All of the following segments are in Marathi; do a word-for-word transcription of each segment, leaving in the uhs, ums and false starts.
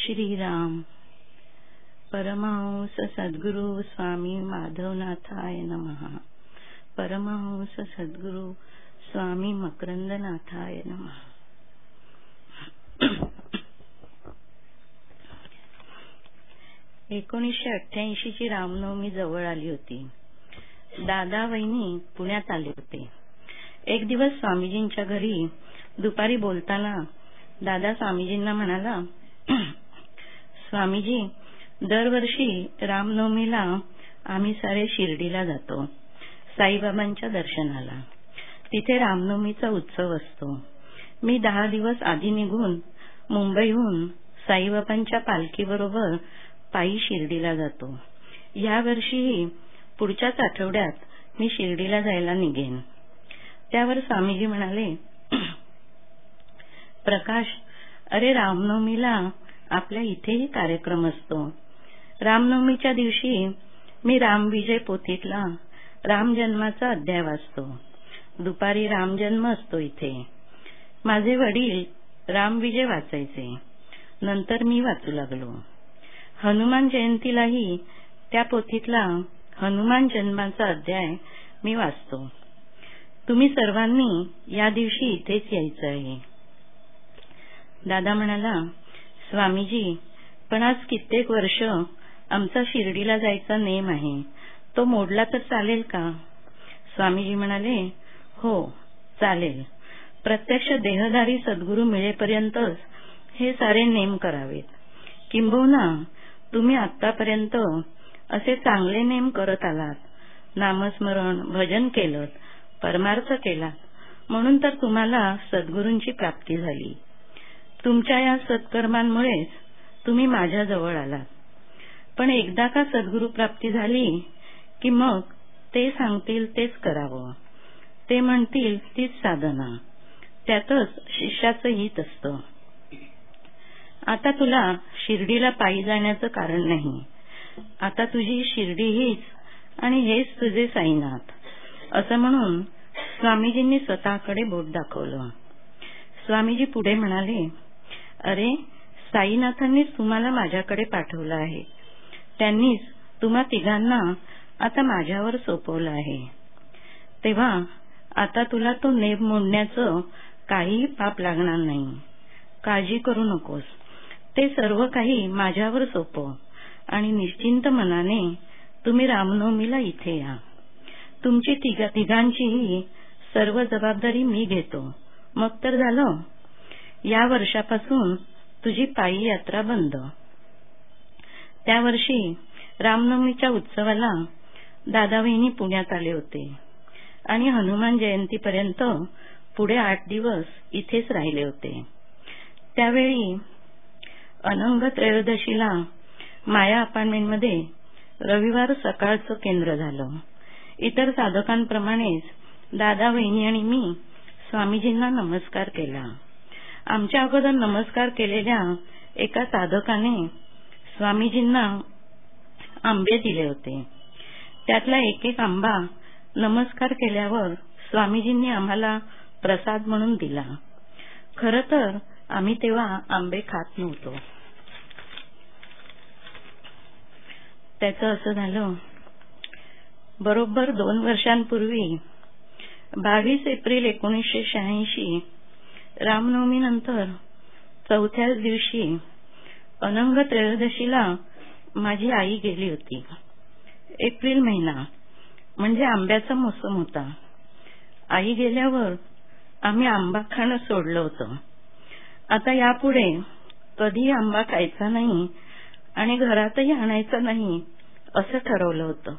श्रीराम. परमहंस सद्गुरु स्वामी माधवनाथाय नमः. परमहंस सद्गुरु स्वामी मकरंदनाथाय नमः. एकोणीसशे अठ्ठ्याऐंशी ची रामनवमी जवळ आली होती. दादा वहिनी पुण्यात आले होते. एक दिवस स्वामीजींच्या घरी दुपारी बोलताना दादा स्वामीजींना म्हणाला, स्वामीजी, दरवर्षी रामनवमीला आम्ही सारे शिर्डीला जातो साईबाबांच्या दर्शनाला. तिथे रामनवमीचा उत्सव असतो. मी दहा दिवस आधी निघून मुंबईहून साईबाबांच्या पालखीबरोबर पायी शिर्डीला जातो. या वर्षीही पुढच्याच आठवड्यात मी शिर्डीला जायला निघेन. त्यावर स्वामीजी म्हणाले, प्रकाश, अरे रामनवमीला आपल्या इथेही कार्यक्रम असतो. रामनवमीच्या दिवशी मी रामविजय पोथीतला रामजन्माचा अध्याय वाचतो. दुपारी रामजन्म असतो इथे. माझे वडील रामविजय वाचायचे. नंतर मी वाचू लागलो. हनुमान जयंतीलाही त्या पोथीतला हनुमान जन्माचा अध्याय मी वाचतो. तुम्ही सर्वांनी या दिवशी इथेच यायचं आहे. दादा म्हणाला, स्वामीजी, पण आज कित्येक वर्ष आमचा शिर्डीला जायचा नेम आहे. तो मोडला तर चालेल का? स्वामीजी म्हणाले, हो चालेल. प्रत्यक्ष देहधारी सद्गुरू मिळेपर्यंतच हे सारे नेम करावेत. किंबहुना तुम्ही आतापर्यंत असे चांगले नेम करत आलात. नामस्मरण, भजन केलं, परमार्थ केला, म्हणून तर तुम्हाला सद्गुरूंची प्राप्ती झाली. तुमच्या या सत्कर्मांमुळेच तुम्ही माझ्या जवळ आलात. पण एकदा का सद्गुरू प्राप्ती झाली की मग ते सांगतील तेच करावं. ते म्हणतील तीच साधना. त्यातच शिष्याचं हित असतं. आता तुला शिर्डीला पायी जाण्याचं कारण नाही. आता तुझी शिर्डी हीच आणि हेच तुझे साईनाथ, असं म्हणून स्वामीजींनी स्वतःकडे बोट दाखवलं. स्वामीजी पुढे म्हणाले, अरे साईनाथांनीच तुम्हाला माझ्याकडे पाठवलं आहे. त्यांनीच तुम्हा तिघांना आता माझ्यावर सोपवलं आहे. तेव्हा आता तुला तो नेम मोडण्याचं काहीही पाप लागणार नाही. काळजी करू नकोस. ते सर्व काही माझ्यावर सोपव आणि निश्चिंत मनाने तुम्ही रामनवमीला इथे या. तुमची तिघा तिघांचीही सर्व जबाबदारी मी घेतो. मग तर झालं. या वर्षापासून तुझी पायी यात्रा बंद. त्या वर्षी रामनवमीच्या उत्सवाला दादा वहिनी पुण्यात आले होते आणि हनुमान जयंतीपर्यंत पुढे आठ दिवस इथेच राहिले होते. त्यावेळी अनंग त्रयोदशीला माया अपार्टमेंटमध्ये रविवार सकाळचं केंद्र झालं. इतर साधकांप्रमाणेच दादा वहिनी आणि मी स्वामीजींना नमस्कार केला. आमच्या अगोदर नमस्कार केलेल्या एका साधकाने स्वामीजींना आंबे दिले होते. त्यातला एक एक आंबा नमस्कार केल्यावर स्वामीजींनी आम्हाला प्रसाद म्हणून दिला. खरं तर आम्ही तेव्हा आंबे खात नव्हतो. त्याचं असं झालं, बरोबर दोन वर्षांपूर्वी बावीस एप्रिल एकोणीसशे शहाऐंशी रामनवमीनंतर चौथ्याच दिवशी अनंग त्रयोदशीला माझी आई गेली होती. एप्रिल महिना म्हणजे आंब्याचा मोसम होता. आई गेल्यावर आम्ही आंबा खाणं सोडलं होतं. आता यापुढे कधी आंबा खायचा नाही आणि घरातही आणायचा नाही असं ठरवलं होतं.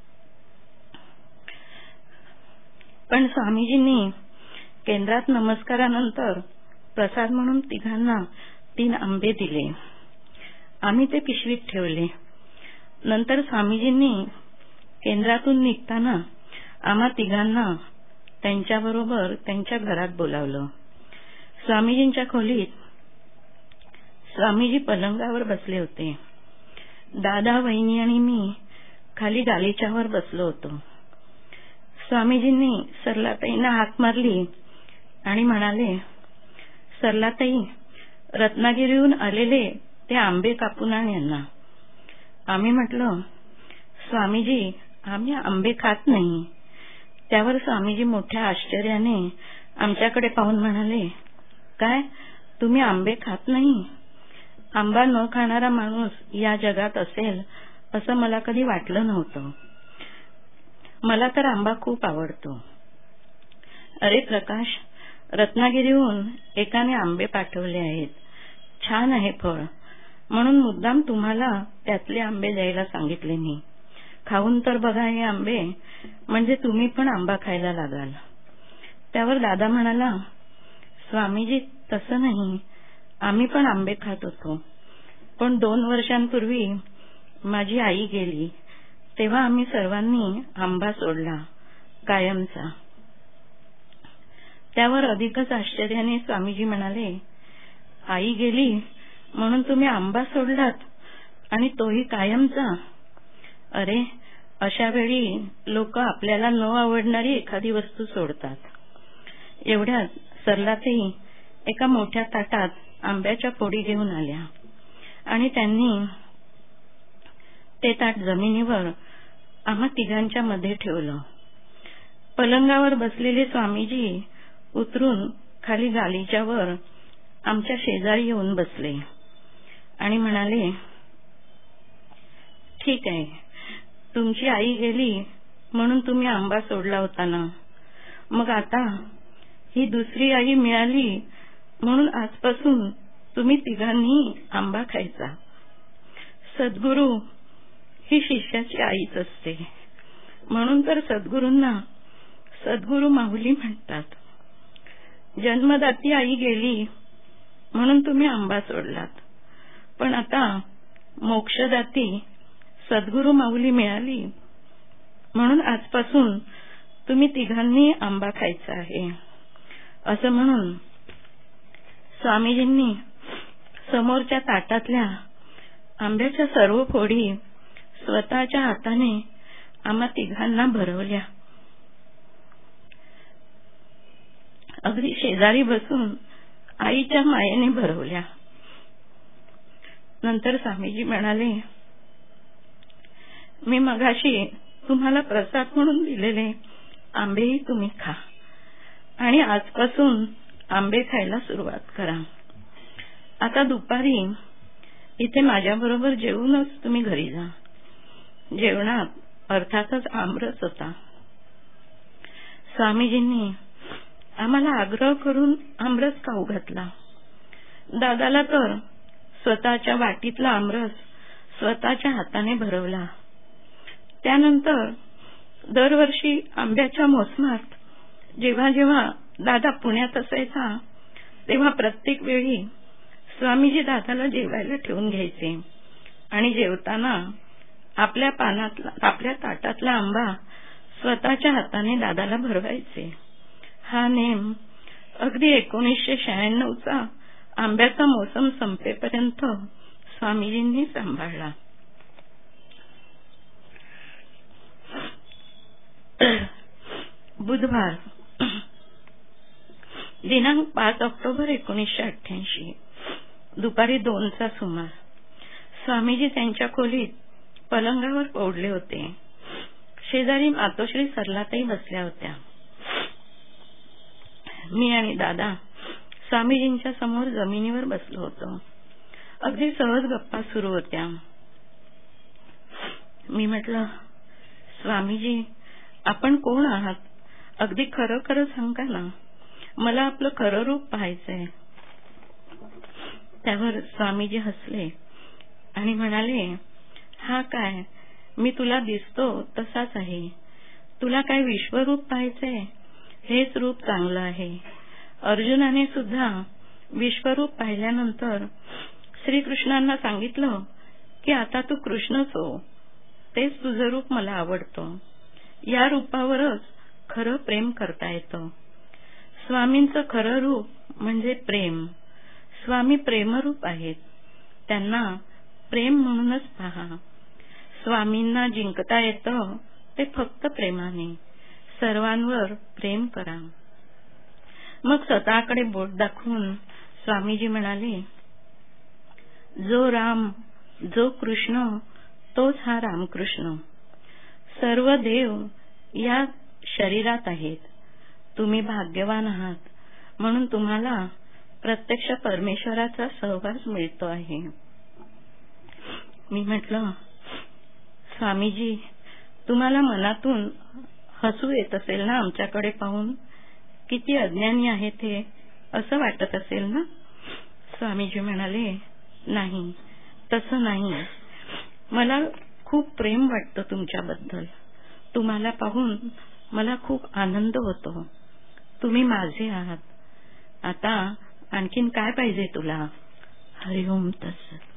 पण स्वामीजींनी केंद्रात नमस्कारानंतर प्रसाद म्हणून तिघांना तीन आंबे दिले. आम्ही ते पिशवीत ठेवले. नंतर स्वामीजींनी केंद्रातून निघताना आम्हा तिघांना त्यांच्याबरोबर त्यांच्या घरात बोलावलं. स्वामीजींच्या खोलीत स्वामीजी पलंगावर बसले होते. दादा वहिनी आणि मी खाली गालिच्यावर बसलो होतो. स्वामीजींनी सरलाताईंना हाक मारली आणि म्हणाले, सरलाताई, रत्नागिरीहून आलेले ते आंबे कापून आण यांना. आम्ही म्हटलं, स्वामीजी आम्ही आंबे खात नाही. त्यावर स्वामीजी मोठ्या आश्चर्याने आमच्याकडे पाहून म्हणाले, काय तुम्ही आंबे खात नाही? आंबा न खाणारा माणूस या जगात असेल असं मला कधी वाटलं नव्हतं. मला तर आंबा खूप आवडतो. अरे प्रकाश, रत्नागिरीहून एकाने आंबे पाठवले आहेत. छान आहे फळ, म्हणून मुद्दाम तुम्हाला त्यातले आंबे द्यायला सांगितले मी. खाऊन तर बघा हे आंबे, म्हणजे तुम्ही पण आंबा खायला लागाल. त्यावर दादा म्हणाला, स्वामीजी तसं नाही, आम्ही पण आंबे खात होतो, पण दोन वर्षांपूर्वी माझी आई गेली तेव्हा आम्ही सर्वांनी आंबा सोडला कायमचा. त्यावर अधिकच आश्चर्याने स्वामीजी म्हणाले, आई गेली म्हणून तुम्ही आंबा सोडलात आणि तोही कायमचा? अरे अशा वेळी लोक आपल्याला न आवडणारी एखादी वस्तू सोडतात. एवढ्यात सरलाताई एका मोठ्या ताटात आंब्याच्या फोडी घेऊन आल्या आणि त्यांनी ते ताट जमिनीवर आम्हा तिघांच्या मध्ये ठेवलं. पलंगावर बसलेले स्वामीजी उतरून खाली गालीच्या वर आमच्या शेजारी येऊन बसले आणि म्हणाले, ठीक आहे, तुमची आई गेली म्हणून तुम्ही आंबा सोडला होता ना, मग आता ही दुसरी आई मिळाली म्हणून आजपासून तुम्ही तिघांनी आंबा खायचा. सद्गुरू ही शिष्याची आईच असते, म्हणून तर सद्गुरूंना सद्गुरू माऊली म्हणतात. जन्मदाती आई गेली म्हणून तुम्ही आंबा सोडलात, पण आता मोक्षदाती सद्गुरू माऊली मिळाली म्हणून आजपासून तुम्ही तिघांनी आंबा खायचा आहे. असं म्हणून स्वामीजींनी समोरच्या ताटातल्या आंब्याच्या सर्व फोडी स्वतःच्या हाताने आम्हा तिघांना भरवल्या. अगदी शेजारी बसून आईच्या मायेने भरवल्या. नंतर स्वामीजी म्हणाले, मी मगाशी तुम्हाला प्रसाद म्हणून दिलेले आंबेही तुम्ही खा आणि आजपासून आंबे खायला सुरुवात करा. आता दुपारी इथे माझ्याबरोबर जेवूनच तुम्ही घरी जा. जेवणात अर्थातच आमरस होता. स्वामीजींनी आम्हाला आग्रह करून आमरस खाऊ घातला. दादाला तर स्वतःच्या वाटीतला आमरस स्वतःच्या हाताने भरवला. त्यानंतर दरवर्षी आंब्याच्या मोसमात जेव्हा जेव्हा दादा पुण्यात असायचा तेव्हा प्रत्येक वेळी स्वामीजी दादाला जेवायला ठेवून घ्यायचे आणि जेवताना आपल्या पानातला आपल्या ताटातला आंबा स्वतःच्या हाताने दादाला भरवायचे. हा नेम अगदी एकोणीसशे शहाण्णवचा आंब्याचा मोसम संपेपर्यंत स्वामीजींनी सांभाळला. बुधवार दिनांक पाच ऑक्टोबर एकोणीसशे अठ्ठ्याऐंशी दुपारी दोनचा सुमार. स्वामीजी त्यांच्या खोलीत पलंगावर पडले होते. शेजारी मातोश्री सरलाताई बसल्या होत्या. मी आणि दादा स्वामीजींच्या समोर जमिनीवर बसलो होतो. अगदी सहज गप्पा सुरू होत्या. मी म्हटलं, स्वामीजी आपण कोण आहात? अगदी खरं खरं सांगा ना, मला आपलं खरं रूप पाहायचंय. त्यावर स्वामीजी हसले आणि म्हणाले, हा काय, मी तुला दिसतो तसाच आहे. तुला काय विश्वरूप पाहायचंय? हेच रूप चांगलं आहे. अर्जुनाने सुद्धा विश्वरूप पाहिल्यानंतर श्रीकृष्णांना सांगितलं की आता तू कृष्णच हो, तेच तुझं रूप मला आवडतं. या रूपावरच खरं प्रेम करता येतं. स्वामींचं खरं रूप म्हणजे प्रेम. स्वामी प्रेमरूप आहेत. त्यांना प्रेम म्हणूनच पहा. स्वामींना जिंकता येतं ते फक्त प्रेमाने. सर्वांवर प्रेम करा. मग स्वतःकडे बोट दाखवून स्वामीजी म्हणाले, जो राम जो कृष्ण तोच हा रामकृष्ण. सर्व देव या शरीरात आहेत. तुम्ही भाग्यवान आहात म्हणून तुम्हाला प्रत्यक्ष परमेश्वराचा सहवास मिळतो आहे. मी म्हटलं, स्वामीजी तुम्हाला मनातून हसू येत असेल ना आमच्याकडे पाहून? किती अज्ञानी आहे ते असं वाटत असेल ना? स्वामीजी म्हणाले, नाही तसं नाही. मला खूप प्रेम वाटतं तुमच्याबद्दल. तुम्हाला पाहून मला खूप आनंद होतो. तुम्ही माझे आहात. आता आणखीन काय पाहिजे तुला? हरिओम तत्सत.